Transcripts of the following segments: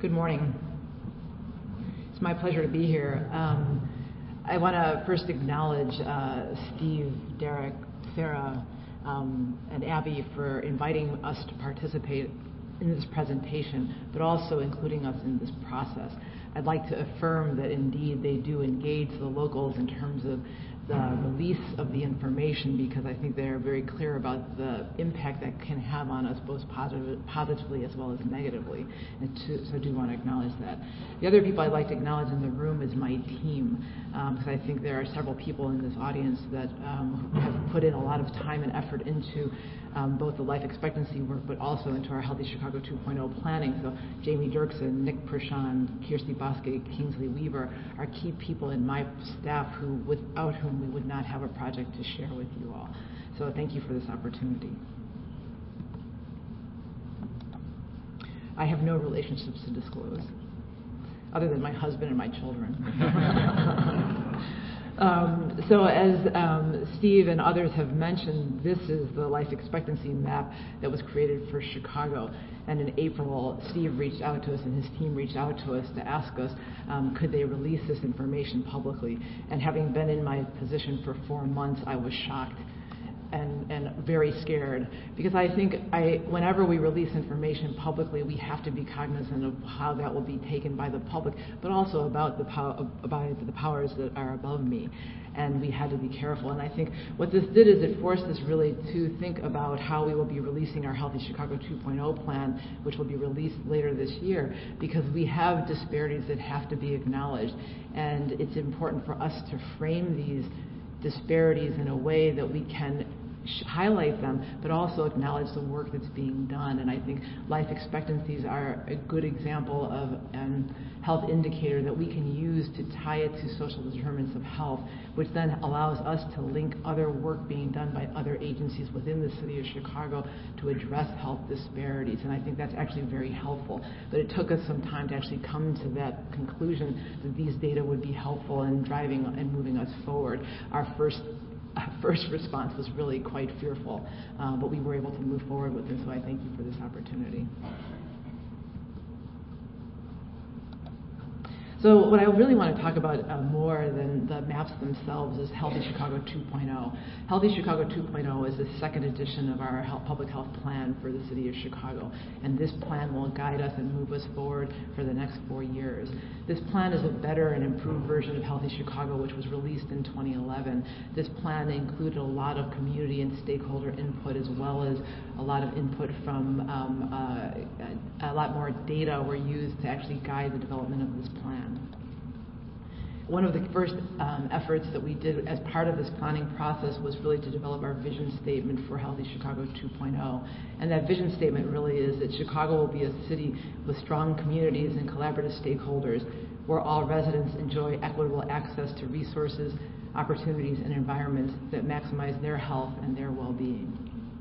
Good morning. It's my pleasure to be here. I want to first acknowledge Steve, Derek, Sarah, and Abby for inviting us to participate in this presentation, but also including us in this process. I'd like to affirm that indeed they do engage the locals in terms of the release of the information, because I think they're very clear about the impact that can have on us both positively as well as negatively, and so I do want to acknowledge that. The other people I'd like to acknowledge in the room is my team, because I think there are several people in this audience that have put in a lot of time and effort into both the life expectancy work, but also into our Healthy Chicago 2.0 planning. So Jamie Dirksen, Nick Prashant, Kirsty Bosque, Kingsley Weaver are key people in my staff without whom we would not have a project to share with you all. So thank you for this opportunity. I have no relationships to disclose, other than my husband and my children. So as Steve and others have mentioned, this is the life expectancy map that was created for Chicago. And in April, Steve reached out to us and his team reached out to us to ask us, could they release this information publicly? And having been in my position for 4 months, I was shocked and very scared, because I think whenever we release information publicly, we have to be cognizant of how that will be taken by the public, but also about the powers that are above me. And we had to be careful. And I think what this did is it forced us really to think about how we will be releasing our Healthy Chicago 2.0 plan, which will be released later this year, because we have disparities that have to be acknowledged. And it's important for us to frame these disparities in a way that we can highlight them, but also acknowledge the work that's being done. And I think life expectancies are a good example of a health indicator that we can use to tie it to social determinants of health, which then allows us to link other work being done by other agencies within the city of Chicago to address health disparities. And I think that's actually very helpful. But it took us some time to actually come to that conclusion that these data would be helpful in driving and moving us forward. Our first response was really quite fearful, but we were able to move forward with this, so I thank you for this opportunity. So what I really want to talk about more than the maps themselves is Healthy Chicago 2.0. Healthy Chicago 2.0 is the second edition of our public health plan for the city of Chicago, and this plan will guide us and move us forward for the next 4 years. This plan is a better and improved version of Healthy Chicago, which was released in 2011. This plan included a lot of community and stakeholder input, as well as a lot of input from a lot more data were used to actually guide the development of this plan. One of the first efforts that we did as part of this planning process was really to develop our vision statement for Healthy Chicago 2.0. And that vision statement really is that Chicago will be a city with strong communities and collaborative stakeholders, where all residents enjoy equitable access to resources, opportunities, and environments that maximize their health and their well-being.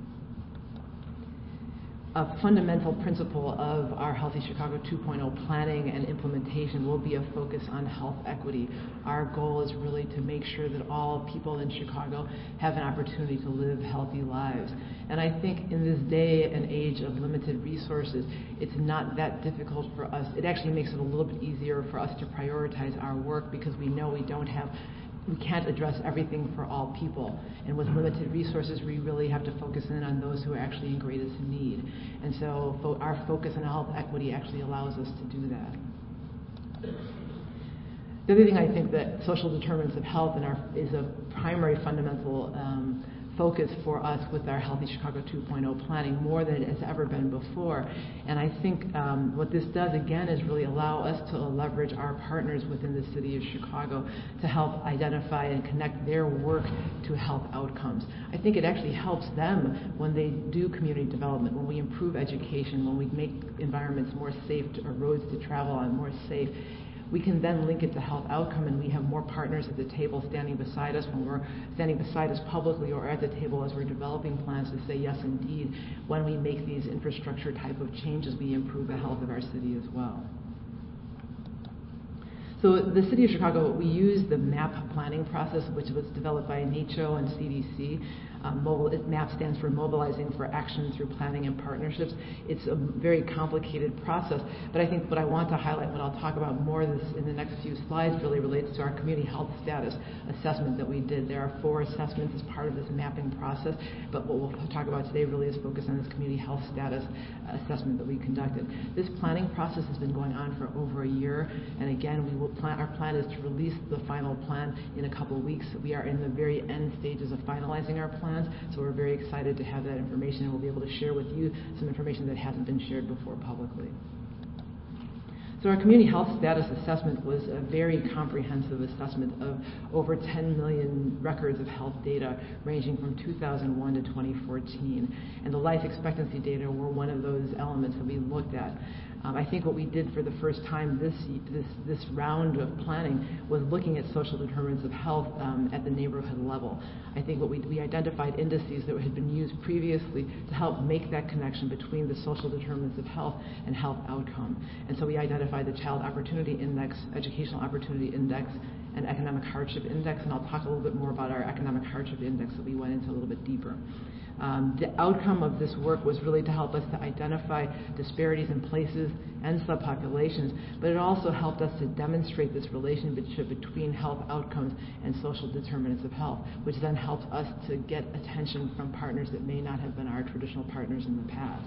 A fundamental principle of our Healthy Chicago 2.0 planning and implementation will be a focus on health equity. Our goal is really to make sure that all people in Chicago have an opportunity to live healthy lives. And I think in this day and age of limited resources, it's not that difficult for us. It actually makes it a little bit easier for us to prioritize our work, because we know we can't address everything for all people. And with limited resources, we really have to focus in on those who are actually in greatest need. And so our focus on health equity actually allows us to do that. The other thing I think that social determinants of health is a primary fundamental focus for us with our Healthy Chicago 2.0 planning, more than it has ever been before. And I think what this does, again, is really allow us to leverage our partners within the city of Chicago to help identify and connect their work to health outcomes. I think it actually helps them when they do community development, when we improve education, when we make environments more safe, or roads to travel on more safe. We can then link it to health outcome, and we have more partners at the table standing beside us when we're standing beside us publicly, or at the table as we're developing plans to say, yes, indeed, when we make these infrastructure type of changes, we improve the health of our city as well. So the City of Chicago, we use the MAP planning process, which was developed by NACCHO and CDC. MAP stands for Mobilizing for Action Through Planning and Partnerships. It's a very complicated process, but I think what I want to highlight, what I'll talk about more in the next few slides, really relates to our community health status assessment that we did. There are 4 assessments as part of this mapping process, but what we'll talk about today really is focused on this community health status assessment that we conducted. This planning process has been going on for over a year, and again, our plan is to release the final plan in a couple of weeks. We are in the very end stages of finalizing our plans, so we're very excited to have that information, and we'll be able to share with you some information that hasn't been shared before publicly. So our community health status assessment was a very comprehensive assessment of over 10 million records of health data ranging from 2001 to 2014. And the life expectancy data were one of those elements that we looked at. I think what we did for the first time this round of planning was looking at social determinants of health at the neighborhood level. I think what we identified indices that had been used previously to help make that connection between the social determinants of health and health outcome. And so we identified the Child Opportunity Index, Educational Opportunity Index, and Economic Hardship Index, and I'll talk a little bit more about our Economic Hardship Index that we went into a little bit deeper. The outcome of this work was really to help us to identify disparities in places and subpopulations, but it also helped us to demonstrate this relationship between health outcomes and social determinants of health, which then helped us to get attention from partners that may not have been our traditional partners in the past.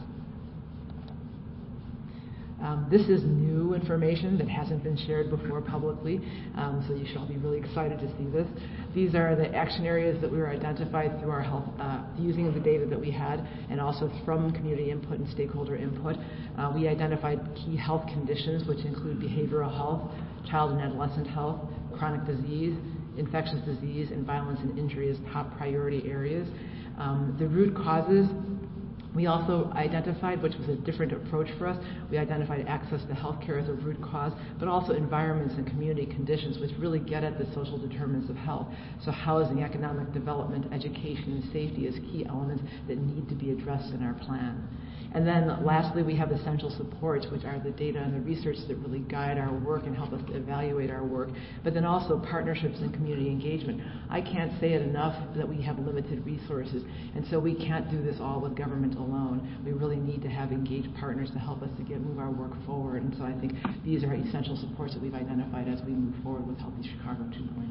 This is new information that hasn't been shared before publicly, so you should all be really excited to see this. These are the action areas that we were identified through our health, using the data that we had, and also from community input and stakeholder input. We identified key health conditions, which include behavioral health, child and adolescent health, chronic disease, infectious disease, and violence and injury as top priority areas. The root causes we also identified, which was a different approach for us, we identified access to health care as a root cause, but also environments and community conditions, which really get at the social determinants of health. So housing, economic development, education, and safety as key elements that need to be addressed in our plan. And then lastly, we have essential supports, which are the data and the research that really guide our work and help us to evaluate our work, but then also partnerships and community engagement. I can't say it enough that we have limited resources, and so we can't do this all with government alone. We really need to have engaged partners to help us to move our work forward, and so I think these are essential supports that we've identified as we move forward with Healthy Chicago 2.0.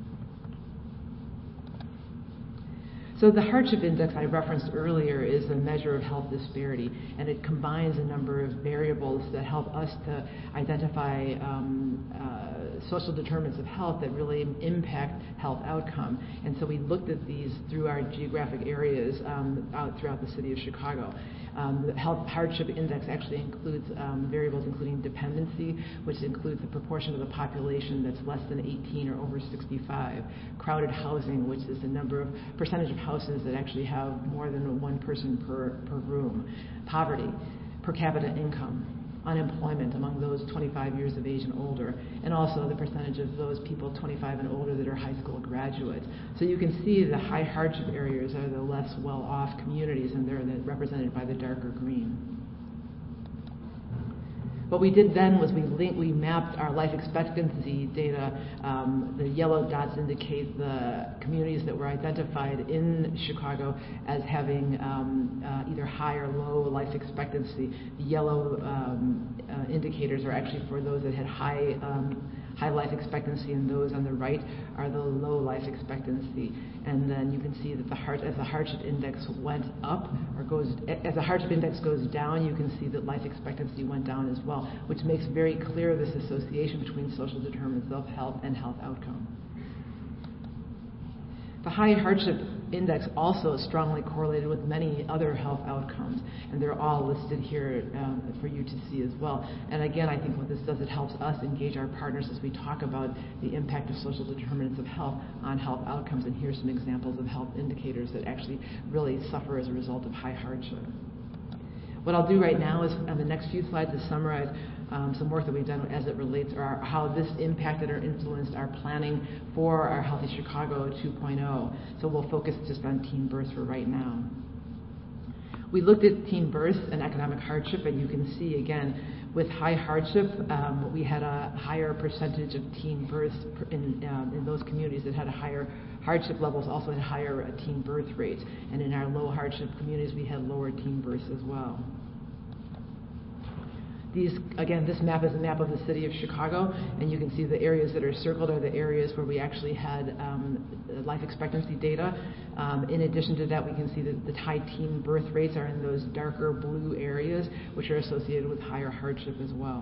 So the hardship index I referenced earlier is a measure of health disparity, and it combines a number of variables that help us to identify social determinants of health that really impact health outcome. And so we looked at these through our geographic areas out throughout the city of Chicago. The health hardship index actually includes variables including dependency, which includes the proportion of the population that's less than 18 or over 65. Crowded housing, which is the percentage of houses that actually have more than one person per room. Poverty, per capita income, unemployment among those 25 years of age and older, and also the percentage of those people 25 and older that are high school graduates. So you can see the high hardship areas are the less well-off communities, and they're represented by the darker green. What we did then was we mapped our life expectancy data. The yellow dots indicate the communities that were identified in Chicago as having either high or low life expectancy. The yellow indicators are actually for those that had high life expectancy, and those on the right are the low life expectancy. And then you can see that as the hardship index went up, as the hardship index goes down, you can see that life expectancy went down as well, which makes very clear this association between social determinants of health and health outcome. The high hardship index also is strongly correlated with many other health outcomes, and they're all listed here for you to see as well. And again, I think what this does, it helps us engage our partners as we talk about the impact of social determinants of health on health outcomes, and here's some examples of health indicators that actually really suffer as a result of high hardship. What I'll do right now is, on the next few slides, is summarize some work that we've done as it relates, or how this impacted or influenced our planning for our Healthy Chicago 2.0. So we'll focus just on teen births for right now. We looked at teen births and economic hardship, and you can see again, With high hardship, we had a higher percentage of teen births in those communities that had a higher hardship levels, also had higher teen birth rates. And in our low hardship communities, we had lower teen births as well. Again, this map is a map of the city of Chicago, and you can see the areas that are circled are the areas where we actually had life expectancy data. In addition to that, we can see that the high teen birth rates are in those darker blue areas, which are associated with higher hardship as well.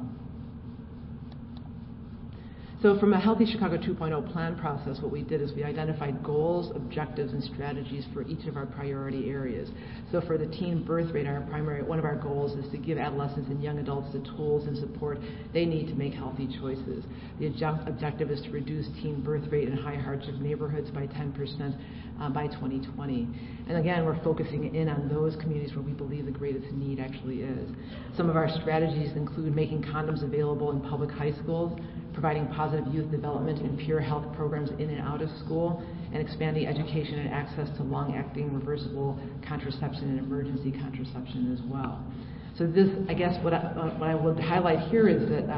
So from a Healthy Chicago 2.0 plan process, what we did is we identified goals, objectives, and strategies for each of our priority areas. So for the teen birth rate, one of our goals is to give adolescents and young adults the tools and support they need to make healthy choices. The objective is to reduce teen birth rate in high hardship neighborhoods by 10% by 2020. And again, we're focusing in on those communities where we believe the greatest need actually is. Some of our strategies include making condoms available in public high schools, providing positive youth development and pure health programs in and out of school, and expanding education and access to long-acting reversible contraception and emergency contraception as well. So this, I guess, what I would highlight here is that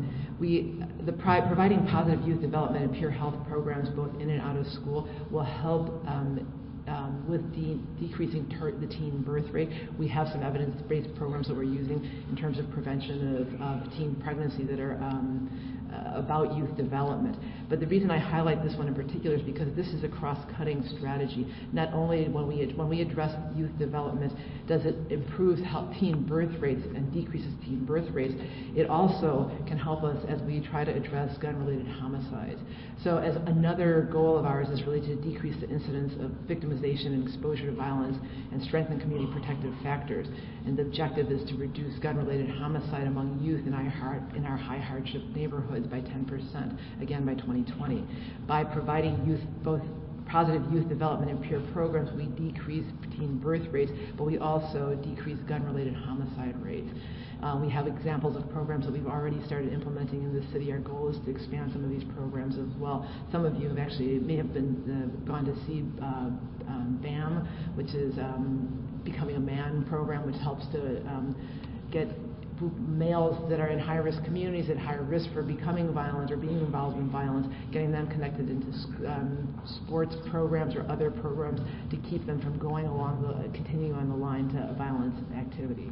providing positive youth development and pure health programs both in and out of school will help with decreasing the teen birth rate. We have some evidence-based programs that we're using in terms of prevention of teen pregnancy that are about youth development. But the reason I highlight this one in particular is because this is a cross-cutting strategy. Not only when we address youth development does it improve teen birth rates and decreases teen birth rates, it also can help us as we try to address gun-related homicides. So as another goal of ours is really to decrease the incidence of victimization and exposure to violence and strengthen community protective factors. And the objective is to reduce gun-related homicide among youth in our high hardship neighborhoods by 10%, again by 2020. By providing youth both positive youth development and peer programs, we decrease teen birth rates, but we also decrease gun-related homicide rates. We have examples of programs that we've already started implementing in the city. Our goal is to expand some of these programs as well. Some of you may have gone to see BAM, which is Becoming a Man program, which helps to get males that are in high-risk communities at higher risk for becoming violent or being involved in violence, getting them connected into sports programs or other programs to keep them from continuing on the line to violence activity.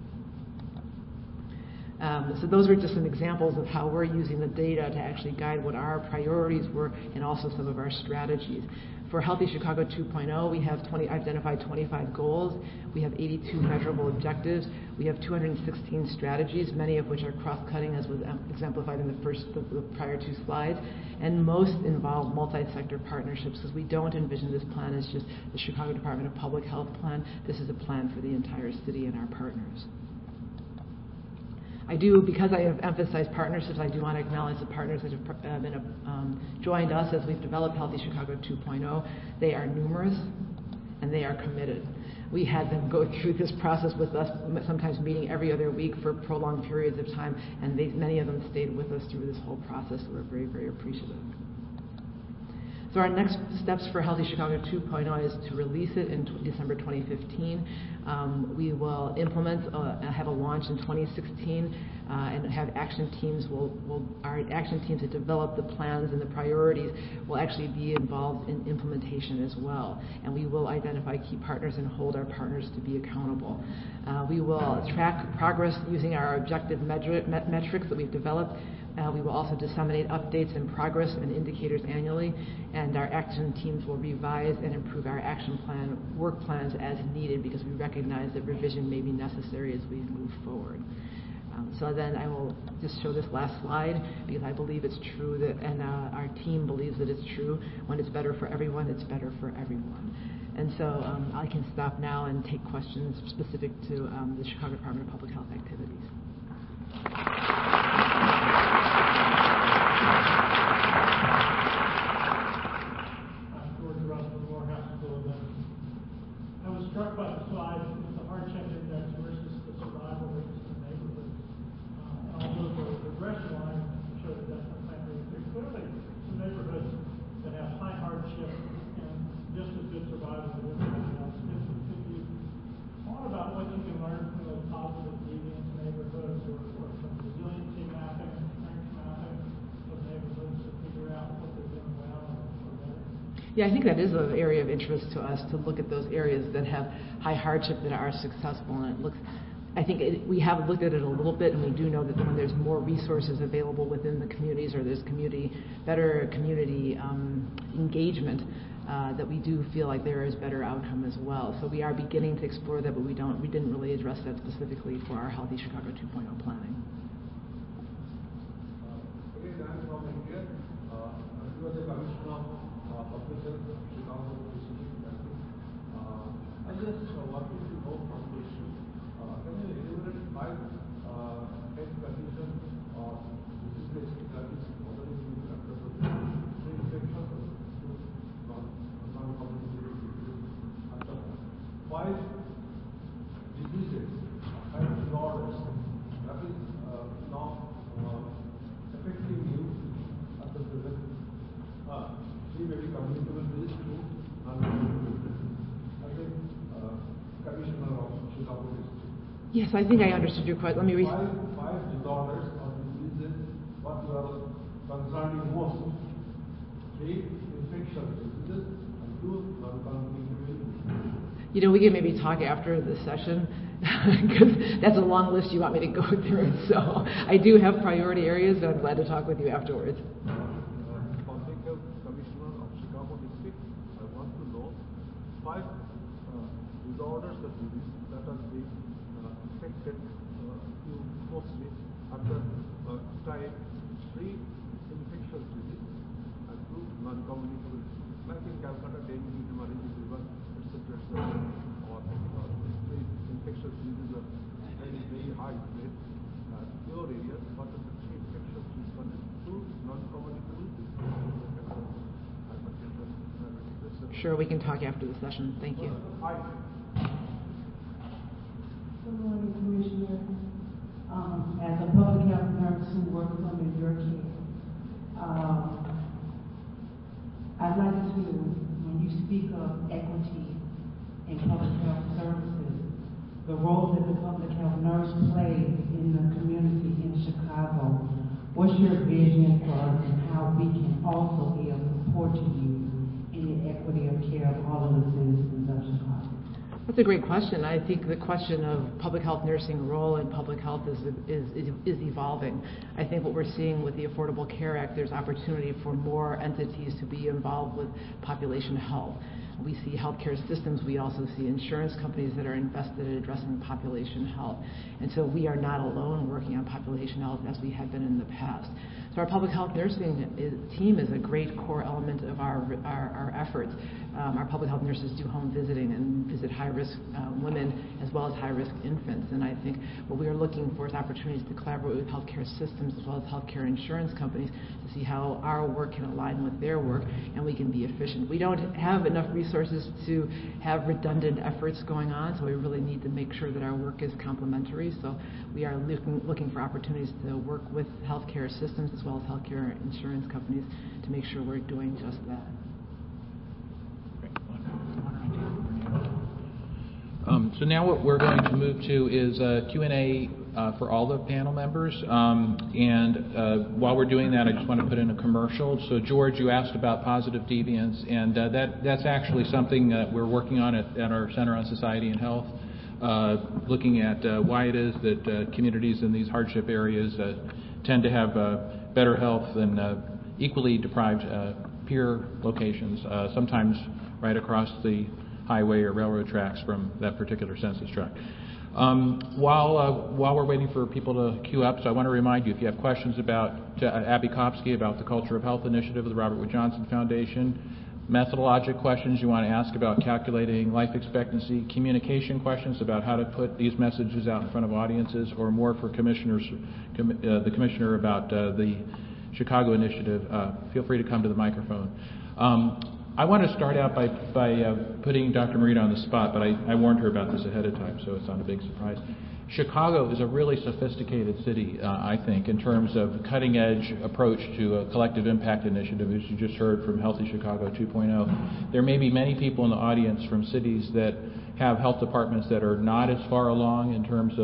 So those are just some examples of how we're using the data to actually guide what our priorities were and also some of our strategies. For Healthy Chicago 2.0, we have identified 25 goals. We have 82 measurable objectives. We have 216 strategies, many of which are cross-cutting, as was exemplified in the prior two slides. And most involve multi-sector partnerships, because we don't envision this plan as just the Chicago Department of Public Health plan. This is a plan for the entire city and our partners. Because I have emphasized partnerships, I do want to acknowledge the partners that have joined us as we've developed Healthy Chicago 2.0. They are numerous and they are committed. We had them go through this process with us, sometimes meeting every other week for prolonged periods of time, and many of them stayed with us through this whole process. So we're very, very appreciative. So our next steps for Healthy Chicago 2.0 is to release it in December 2015. We will have a launch in 2016, and have action teams. Our action teams that develop the plans and the priorities will actually be involved in implementation as well. And we will identify key partners and hold our partners to be accountable. We will track progress using our objective metrics that we've developed. We will also disseminate updates and progress and indicators annually, and our action teams will revise and improve our action plan, work plans as needed, because we recognize that revision may be necessary as we move forward. So then I will just show this last slide, because I believe it's true and our team believes that it's true. When it's better for everyone, it's better for everyone. And so I can stop now and take questions specific to the Chicago Department of Public Health activities. I was struck by the slide with the hardship index versus the survival rates in the neighborhood. Although the regression line showed that that's not very clearly some neighborhoods that have high hardship and just as good survival as everything else. If you thought about what you can learn from those positive deviance neighborhoods or from Yeah, I think that is an area of interest to us, to look at those areas that have high hardship that are successful. And it looks, we have looked at it a little bit, and we do know that when there's more resources available within the communities, or there's better community engagement, that we do feel like there is better outcome as well. So we are beginning to explore that, but we didn't really address that specifically for our Healthy Chicago 2.0 planning. Again, I'm from India. You are the Commissioner of Public Health of Chicago District. I just wanted to know from this. Can you enumerate 5 health conditions or diseases that is already being controlled? Infections or non-communicable diseases. 5 diseases, 5 disorders that is now affecting you at the present. 3 maybe communicable disease, 2 non-communicable disease. I think Commissioner of Chicago District. Yes, I think I understood your question. Let me 5 disorders or diseases what you are concerned most. 3 infectious diseases and 2 non-communicable diseases. We can maybe talk after the session, because that's a long list you want me to go through. So I do have priority areas, and I'm glad to talk with you afterwards. Public Health Commissioner of Chicago District, I want to know 5 disorders or diseases that are being affected you mostly at the time. 3 infectious diseases and 2 non-communicable diseases. Like in Calcutta, dengue, hemorrhagic fever, etc. Or 3 infectious diseases are very high rate. Your area, what are the 3 infectious diseases and 2 non-communicable diseases? Sure, we can talk after the session. Thank you. Good morning, Commissioner. As a public health nurse who works under your care, I'd like to, when you speak of equity in public health services, the role that the public health nurse plays in the community in Chicago, what's your vision for us and how we can also be of support to you in the equity of care of all of the citizens of Chicago? That's a great question. I think the question of public health nursing role in public health is evolving. I think what we're seeing with the Affordable Care Act, there's opportunity for more entities to be involved with population health. We see healthcare systems. We also see insurance companies that are invested in addressing population health. And so we are not alone working on population health as we have been in the past. So our public health nursing team is a great core element of our efforts. Our public health nurses do home visiting and visit high-risk women as well as high-risk infants. And I think what we are looking for is opportunities to collaborate with healthcare systems as well as healthcare insurance companies to see how our work can align with their work and we can be efficient. We don't have enough resources to have redundant efforts going on, so we really need to make sure that our work is complementary. So we are looking for opportunities to work with healthcare systems as well as healthcare insurance companies to make sure we're doing just that. So now what we're going to move to is Q&A for all the panel members. While we're doing that, I just want to put in a commercial. So George, you asked about positive deviance, and that's actually something that we're working on at our Center on Society and Health, looking at why it is that communities in these hardship areas tend to have better health than equally deprived peer locations, sometimes right across the highway or railroad tracks from that particular census tract. While we're waiting for people to queue up, so I want to remind you, if you have questions about Abby Kopsky about the Culture of Health Initiative of the Robert Wood Johnson Foundation, methodologic questions you want to ask about calculating life expectancy, communication questions about how to put these messages out in front of audiences, or more for the commissioner about the Chicago initiative, feel free to come to the microphone. I want to start out by putting Dr. Morita on the spot, but I warned her about this ahead of time, so it's not a big surprise. Chicago is a really sophisticated city, I think, in terms of cutting-edge approach to a collective impact initiative, as you just heard from Healthy Chicago 2.0. There may be many people in the audience from cities that have health departments that are not as far along in terms of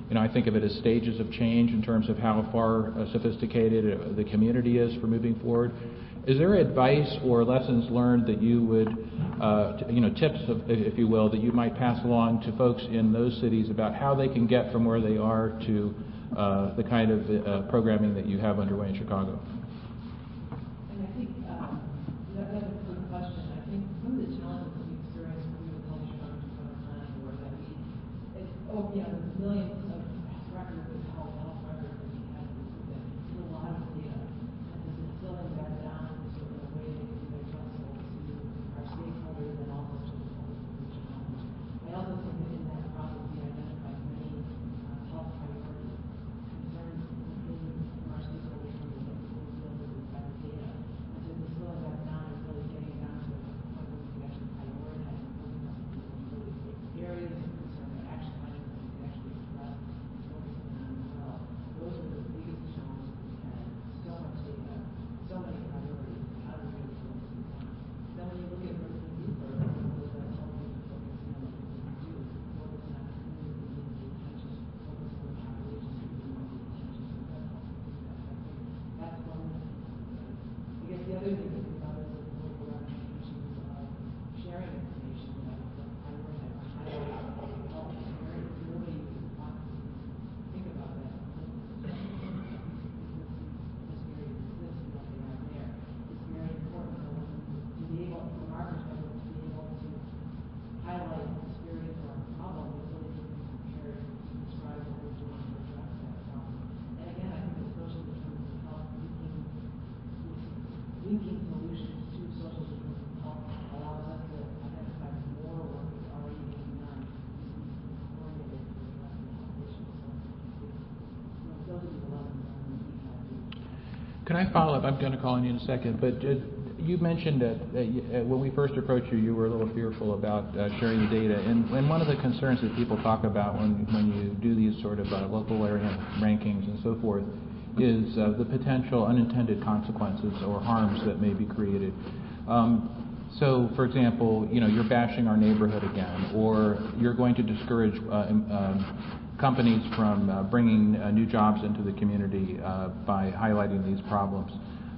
I think of it as stages of change in terms of how far sophisticated the community is for moving forward. Is there advice or lessons learned that you would, tips, if you will, that you might pass along to folks in those cities about how they can get from where they are to the kind of programming that you have underway in Chicago? And I think that's a good question. I think some of the challenges that we experienced when we were public Chicago planning were that the millions of records of health records that we had, there's a lot of data, and then distilling that down into a way that can be accessible to our stakeholders and also to the public in Chicago. I also think that in that process we identified many health priorities, concerns from our stakeholders from the field that we've got data, and so distilling that down and really getting down to what we can actually prioritize and focus on really areas of concern that action items that we can actually address and focus on as well. Those are the biggest challenges we had. So much data, so many priorities. How do we really focus on them? Then when you look at what's deeper, those are helping to focus on what we can do, focus on community attention, focus on the populations that we want to attention. So that's helping do that. I think that's one of the things. I guess the other thing to think about is the political ramifications of sharing information that prioritize highlight health disparities. Really want to think about that. Disparities exist and that they are there. It's very important to be able, from our perspective, to be able to highlight disparities or a problem that really can be compared to describe what we're doing to address that problem. And again, I think the social determinants of health linking solutions to social determinants of health allows us to identify more work that's already being done coordinated to address the health issues. So those are the lessons we've had. Can I follow up? I'm going to call on you in a second, but you mentioned that when we first approached you, you were a little fearful about sharing the data, and one of the concerns that people talk about when you do these sort of local area rankings and so forth is the potential unintended consequences or harms that may be created. So, for example, you're bashing our neighborhood again, or you're going to discourage companies from bringing new jobs into the community by highlighting these problems.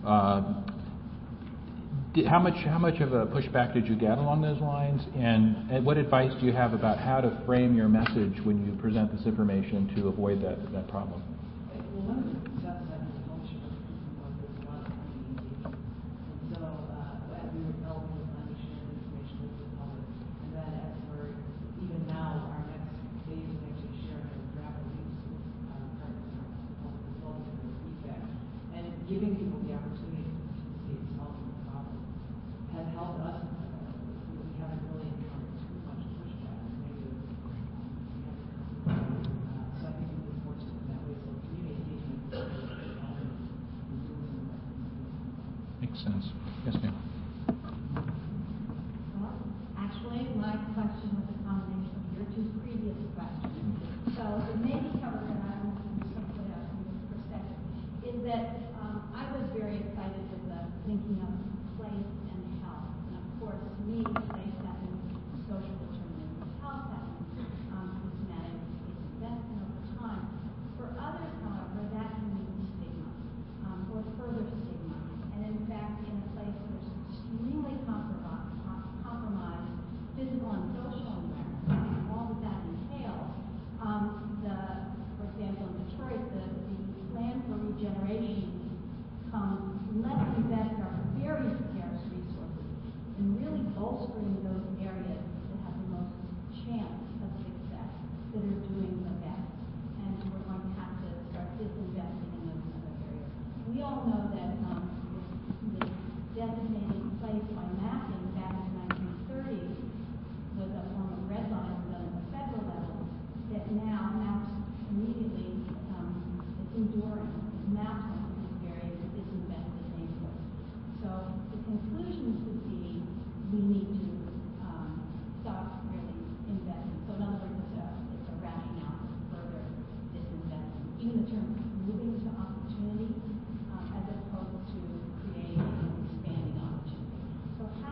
How much of a pushback did you get along those lines, and what advice do you have about how to frame your message when you present this information to avoid that problem? Well, one of the success that the culture of people was this lot of community engagement. And so as we were developing the plan, we shared information with the public. And then as we're, even now, our next phase is actually sharing a draft release with our partners and our public consultants and feedback. And giving people the opportunity to participate in solving the problem has helped us. We haven't really encountered too much pushback or negative. So I think we've been fortunate in that way. So community engagement is Makes sense. Yes, ma'am. Well, actually, my question was a combination of your two previous questions. So it may be covered, and I will do something else from this perspective, is that I was very excited with the thinking of place and health. And of course, to me, place that means social determinants of health, that means systematic investment over time. For others, however, that can mean stigma or further stigma. And in fact, in a place where there's extremely compromised physical and social environment, all that that entails, for example, in Detroit, the plan for regeneration let's invest our very scarce resources in really bolstering those areas that have the most chance of success, that are doing the best. And we're going to have to start disinvesting in those other areas. We all know that the designated place by mapping back in the 1930s was a form of red line done at the federal level that now maps immediately, it's enduring, it maps on these areas of disinvested neighborhoods. So the conclusions would be we need to stop really investing. So in other words, it's a rationale for further disinvestment. Even the term moving to opportunity as opposed to creating and expanding opportunity. So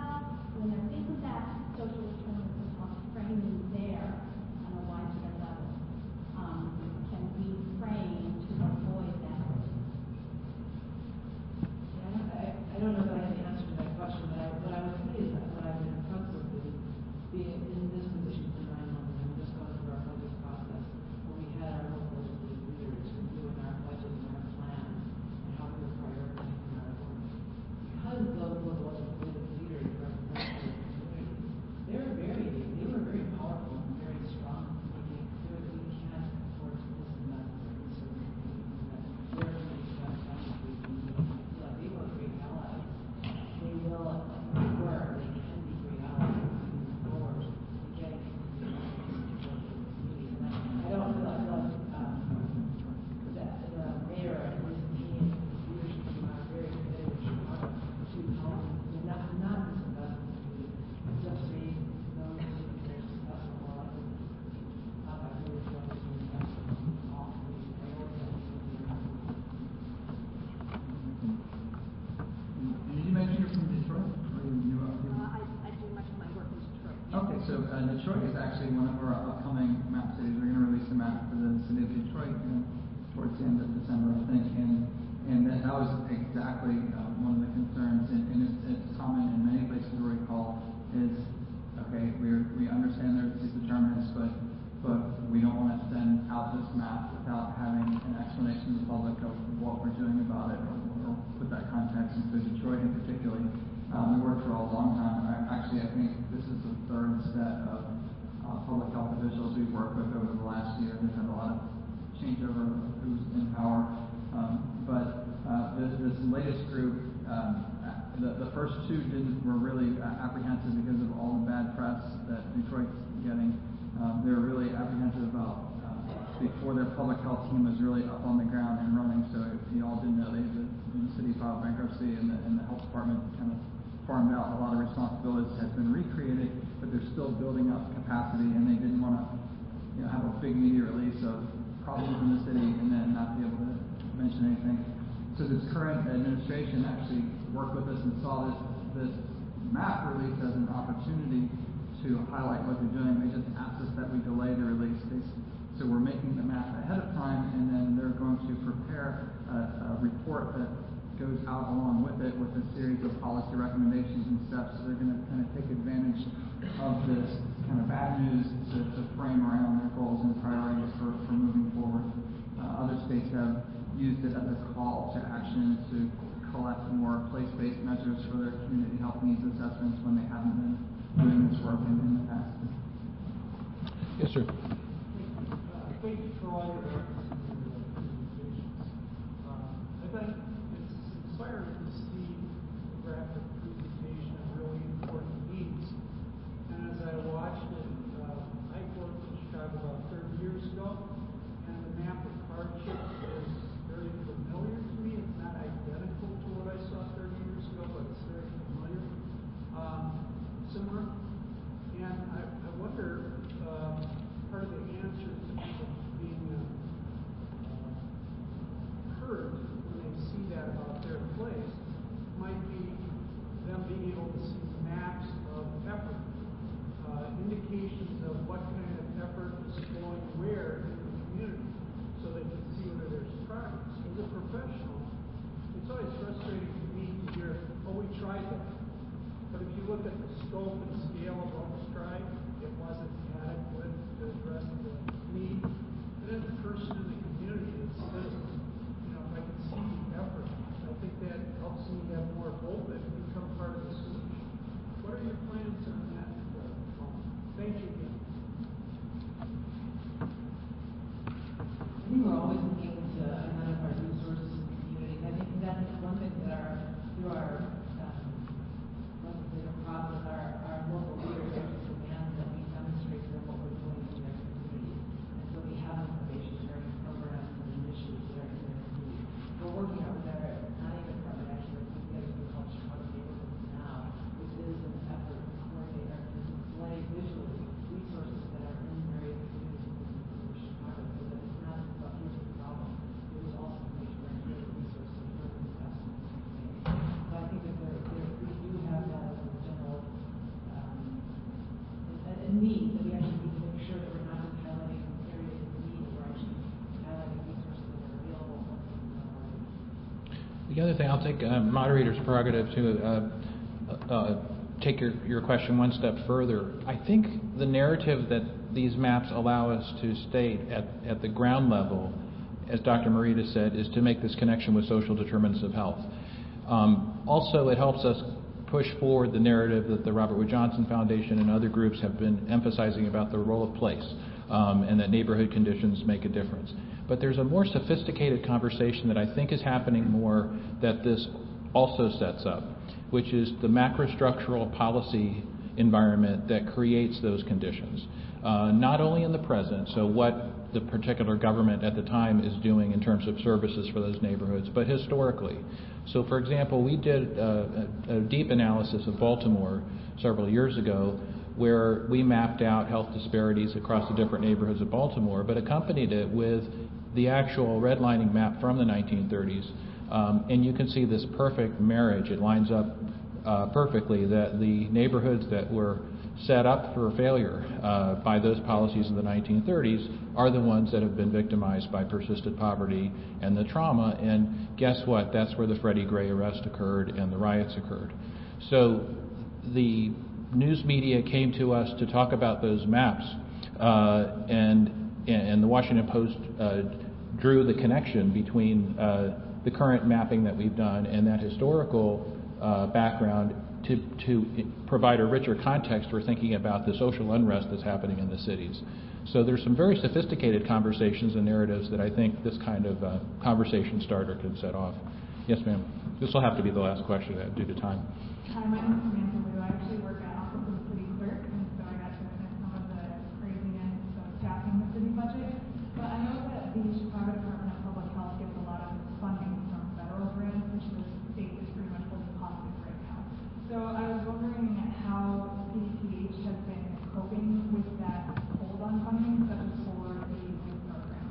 Detroit is actually one of our upcoming map cities. We're going to release a map for the city of Detroit towards the end of December, I think. And that was exactly one of the concerns, and it's common in many places where we call is, okay, we understand there's these determinants, but we don't want to send out this map without having an explanation to the public of what we're doing about it, or put that context into Detroit in particular. We worked for a long time. I think this is the third set of public health officials we've worked with over the last year. We've had a lot of changeover of who's in power. But this latest group, the first two were really apprehensive because of all the bad press that Detroit's getting. They were really apprehensive about before their public health team was really up on the ground and running. So if you all didn't know, the city filed bankruptcy, and the health department kind of farmed out a lot of responsibilities, has been recreated, but they're still building up capacity, and they didn't want to have a big media release of problems in the city and then not be able to mention anything. So this current administration actually worked with us and saw this map release as an opportunity to highlight what they're doing. They just asked us that we delay the release. So we're making the map ahead of time, and then they're going to prepare a report that goes out along with it with a series of policy recommendations and steps. So they're going to kind of take advantage of this kind of bad news to frame around their goals and priorities for moving forward. Other states have used it as a call to action to collect more place-based measures for their community health needs assessments when they haven't been doing this work in the past. Yes, sir. Thank you for all your efforts and your presentations. I think it's inspiring to see the graphic presentation of really important needs. And as I watched it, I worked in Chicago about 30 years ago, and the map of hardship is very familiar to me. It's not identical to what I saw 30 years ago, but it's very familiar, similar. And I wonder, part of the answer to people being heard when they see that about their place might be them being able to see maps of effort, indications of what kind of effort is going where in the community, so they can see whether there's progress. As a professional, it's always frustrating to me to hear, oh, we tried that. But if you look at the scope and scale of what was tried, it wasn't adequate to address the need. And as a person in the community, it's citizens, if I can see the effort, I think that helps me have more hope and become part of the solution. What are your plans on that? Thank you again. I think we're always looking to identify resources in the community. I think that's one thing that through our legislative process, our local leaders actually demand that we demonstrate to them what we're doing in their community. And so we have information sharing programs and initiatives that are in their community. We're working out with our county department actually put together something called Chicago Neighborhoods Now, which is an effort to coordinate or to display visually resources that are in various communities in Chicago, so that it's not just about here's the problem, there's also information where here's the resources, here are the steps. So I think that we do have that as a general a need that we actually need to make sure that we're not just highlighting areas of need, but we're actually highlighting resources that are available. The other thing, I'll take moderator's prerogative to take your question one step further. I think the narrative that these maps allow us to state at the ground level, as Dr. Morita said, is to make this connection with social determinants of health. Also, it helps us push forward the narrative that the Robert Wood Johnson Foundation and other groups have been emphasizing about the role of place, and that neighborhood conditions make a difference. But there's a more sophisticated conversation that I think is happening more that this also sets up, which is the macrostructural policy environment that creates those conditions. Not only in the present, so what the particular government at the time is doing in terms of services for those neighborhoods, but historically. So for example, we did a deep analysis of Baltimore several years ago where we mapped out health disparities across the different neighborhoods of Baltimore, but accompanied it with the actual redlining map from the 1930s. And you can see this perfect marriage. It lines up perfectly that the neighborhoods that were set up for failure by those policies in the 1930s are the ones that have been victimized by persistent poverty and the trauma. And guess what? That's where the Freddie Gray arrest occurred and the riots occurred. So the news media came to us to talk about those maps, and the Washington Post drew the connection between the current mapping that we've done and that historical background to provide a richer context for thinking about the social unrest that's happening in the cities. So there's some very sophisticated conversations and narratives that I think this kind of conversation starter can set off. Yes, ma'am. This will have to be the last question due to time. Hi, my name is Samantha Liu. I actually work at Office of the City Clerk, and so I got to witness some of the craziness of staffing the city budget. But I know that the Chicago Department of Public Health gets a lot of funding from federal grants, which the state is pretty much holding hostage right now. So I was wondering how CDPH has been coping with that hold on funding, such as for the youth program.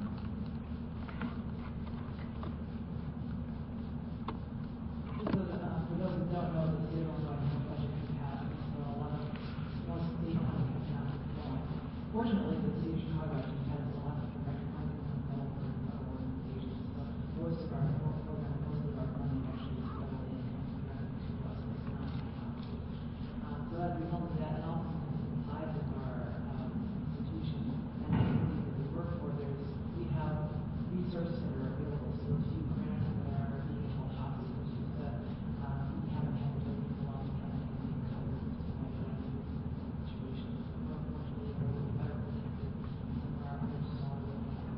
For those who don't know, the state of Illinois has budget capacity, so a lot of once the economy comes down, fortunately, the city of Chicago actually has a lot of direct funding from federal organizations. So most of our programs, most of our funding actually is federally directed to us. It's not so as a result of that, and also the size of our institutions and the communities that we work for, we have resources that are available. So those few grants that are being held hostage, which is that we haven't had to do a lot of time being covered at this point in the situation. We're unfortunately a little better protected than some of our other smaller.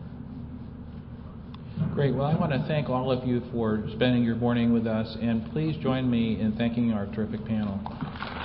Great. Well, I want to thank all of you for spending your morning with us, and please join me in thanking our terrific panel.